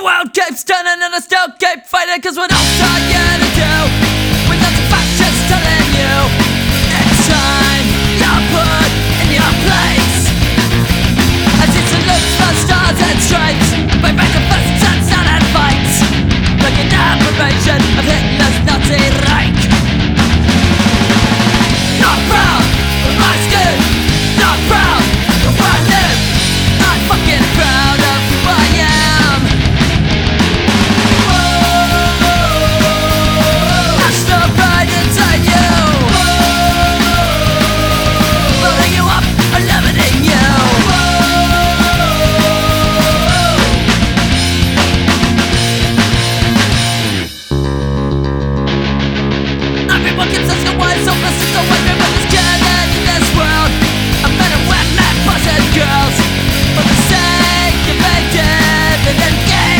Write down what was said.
world keeps turning and I still keep fighting, cause what else are you to do?